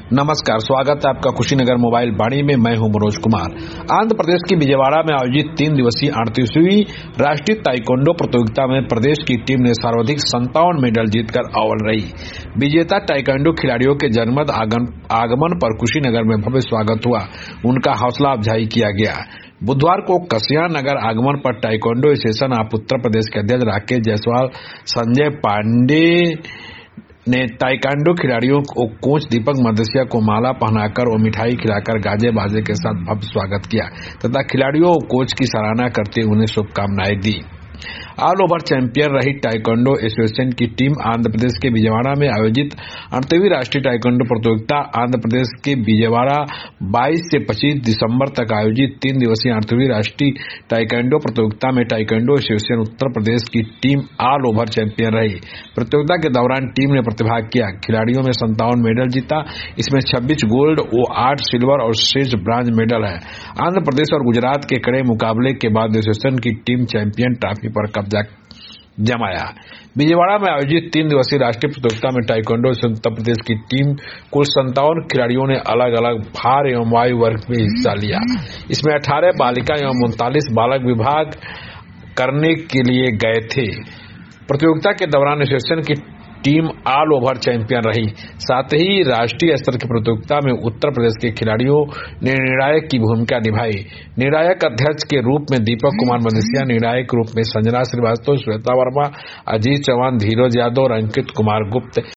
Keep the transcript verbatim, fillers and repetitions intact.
नमस्कार, स्वागत है आपका कुशीनगर मोबाइल वाणी में। मैं हूं मनोज कुमार। आंध्र प्रदेश की विजयवाड़ा में आयोजित तीन दिवसीय अड़तीसवीं राष्ट्रीय ताइक्वांडो प्रतियोगिता में प्रदेश की टीम ने सर्वाधिक संतावन मेडल जीतकर अव्वल रही। विजेता ताइक्वांडो खिलाड़ियों के जनमत आगमन पर कुशीनगर में भव्य स्वागत हुआ, उनका हौसला अफजाई किया गया। बुधवार को कसिया नगर आगमन पर taekwondo association of Uttar Pradesh के अध्यक्ष राकेश जायसवाल, संजय पांडे ने ताइक्वांडो खिलाड़ियों को कोच दीपक मदेसिया को माला पहनाकर और मिठाई खिलाकर गाजे बाजे के साथ भव्य स्वागत किया तथा खिलाड़ियों और कोच की सराहना करते उन्हें शुभकामनाएं दी। ऑल ओवर चैंपियन रही ताइक्वांडो एसोसिएशन की टीम आंध्र प्रदेश के विजयवाड़ा में आयोजित अड़तीसवीं राष्ट्रीय ताइक्वांडो प्रतियोगिता आंध्र प्रदेश के विजयवाड़ा बाईस से पच्चीस दिसंबर तक आयोजित तीन दिवसीय अड़तीसवीं राष्ट्रीय ताइक्वांडो प्रतियोगिता में ताइक्वांडो एसोसिएशन उत्तर प्रदेश की टीम ऑल ओवर चैंपियन रही। प्रतियोगिता के दौरान टीम ने प्रतिभाग किया। खिलाड़ियों में संतावन मेडल जीता, इसमें छब्बीस गोल्ड और आठ सिल्वर और शेष ब्रांज मेडल है। आंध्र प्रदेश और गुजरात के कड़े मुकाबले के बाद एसोसिएशन की टीम चैंपियन ट्रॉफी पर कब्जा जमाया। विजयवाड़ा में आयोजित तीन दिवसीय राष्ट्रीय प्रतियोगिता में ताइक्वांडो से उत्तर प्रदेश की टीम कुल संतावन खिलाड़ियों ने अलग अलग भार एवं वायु वर्ग में हिस्सा लिया। इसमें अठारह बालिका एवं उनतालीस बालक विभाग करने के लिए गए थे। प्रतियोगिता के दौरान एसोसिएशन की टीम ऑल ओवर चैंपियन रही। साथ ही राष्ट्रीय स्तर की प्रतियोगिता में उत्तर प्रदेश के खिलाड़ियों ने निर्णायक की भूमिका निभाई। निर्णायक अध्यक्ष के रूप में दीपक कुमार मदेसिया, निर्णायक रूप में संजना श्रीवास्तव, श्वेता वर्मा, अजीत चौहान, धीरज यादव और अंकित कुमार गुप्त